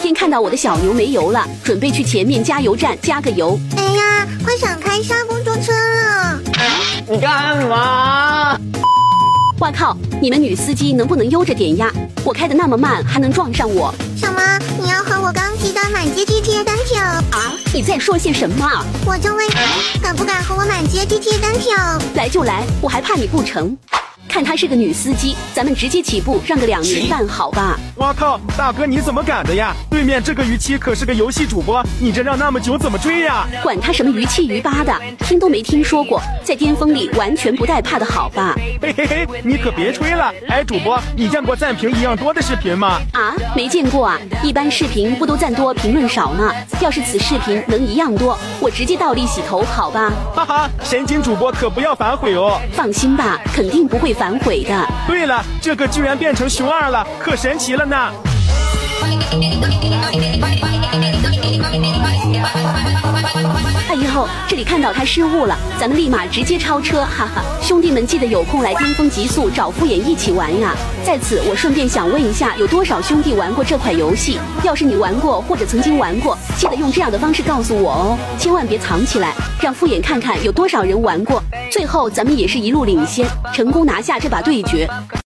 先看到我的小牛没油了，准备去前面加油站加个油。 哎呀，快闪开刹工作车了！ 你干嘛？ 哇靠！你们女司机能不能悠着点呀？我开的那么慢，还能撞上我？ 什么？你要和我刚提的满街 GTA 单挑啊？你在说些什么啊？ 我就问，敢不敢和我满街 GTA 单挑？ 来就来，我还怕你不成？看她是个女司机，咱们直接起步，让个2年半好吧？ 哇靠，大哥你怎么敢的呀？对面这个鱼七可是个游戏主播，你这让那么久怎么追呀？ 管他什么鱼七鱼八的，听都没听说过，在巅峰里完全不带怕的好吧？ 嘿嘿嘿，你可别吹了。哎，主播，你见过赞评一样多的视频吗？ 啊，没见过啊，一般视频不都赞多评论少吗？要是此视频能一样多，我直接倒立洗头好吧？ 哈哈，神经主播可不要反悔哦。 放心吧，肯定不会反悔的。 对了，这个居然变成熊2了，可神奇了呢。 哎呦，这里看到他失误了，咱们立马直接超车，哈哈！兄弟们记得有空来巅峰极速找敷衍一起玩呀！在此我顺便想问一下，有多少兄弟玩过这款游戏？要是你玩过或者曾经玩过，记得用这样的方式告诉我哦，千万别藏起来，让敷衍看看有多少人玩过。最后咱们也是一路领先，成功拿下这把对决。